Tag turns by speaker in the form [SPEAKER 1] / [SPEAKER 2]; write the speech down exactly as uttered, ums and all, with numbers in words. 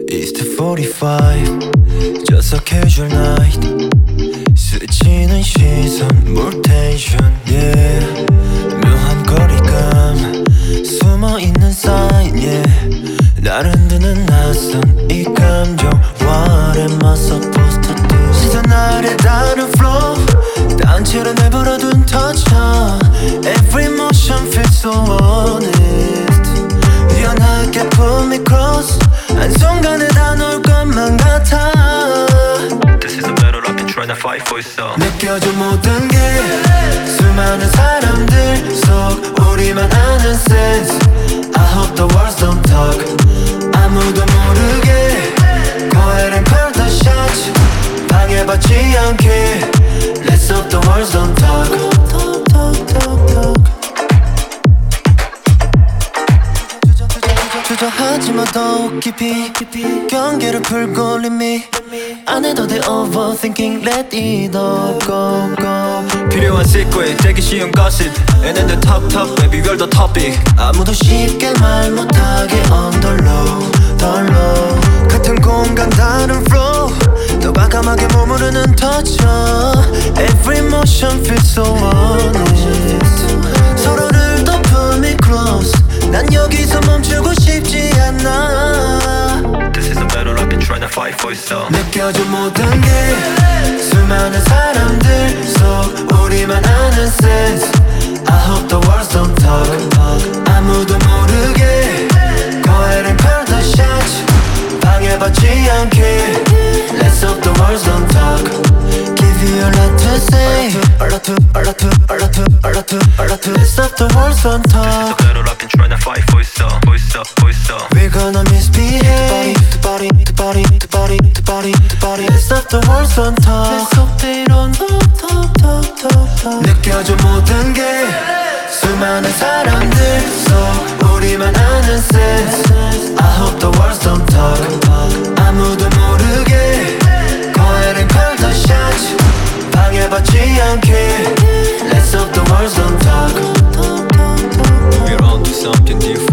[SPEAKER 1] It's the forty-five Just a casual night 스치는 시선 more tension yeah 묘한 거리감 숨어있는 sign yeah 날 흔드는 낯선 이 감정 What am I supposed to do 시선 아래 다른 flow 단체로 내버려둔 touch Every motion feels so honest 연하게 pull me close 한순간에 다 놓을 것만 같아
[SPEAKER 2] This is a battle I've been trying to fight for itself
[SPEAKER 1] 느껴져 모든 게 수많은 사람들 속 우리만 아는 sense I hope the words don't talk 아무도 모르게 Go ahead and call the shots 방해받지 않게 Let's hope the words don't talk talk, talk, talk, talk. 주저하지마 더욱 깊이 경계를 풀고 leave me 안 해도 돼 overthinking let it all go go
[SPEAKER 2] 필요한 sequence 되기 쉬운 gossip And then the top top baby we're the topic
[SPEAKER 1] 아무도 쉽게 말 못하게 on the low the low 같은 공간 다른 flow 더 과감하게 머무르는 touch Every motion feels so honest 서로를 더 pull me close 난 여기서 멈추고 싶지 않아
[SPEAKER 2] This is a battle I've been trying to fight for itself
[SPEAKER 1] 느껴져 모든 게 수많은 사람들 속 우리만 아는 sense I hope the words don't talk 아무도 모르게 Go ahead and call the shots 방해받지 않게 Let's hope the words don't talk Give you a lot to say A lot to, a lot to, a lot to, a lot to, a lot to Let's hope the words don't
[SPEAKER 2] This is
[SPEAKER 1] talk
[SPEAKER 2] a battle I've been trying to fight for itself For itself, for itself
[SPEAKER 1] We're gonna misbehave To body, to body, to body, to body, to body Let's hope the words don't talk Let's hope they don't talk, talk, talk, talk, talk 느껴져 모든 게 수많은 사람들 속 우리만 아는 sense I hope the words don't talk 아무도 모르게 Go ahead and call the shots 방해받지 않게 Let's hope the words don't talk
[SPEAKER 2] We're on to something different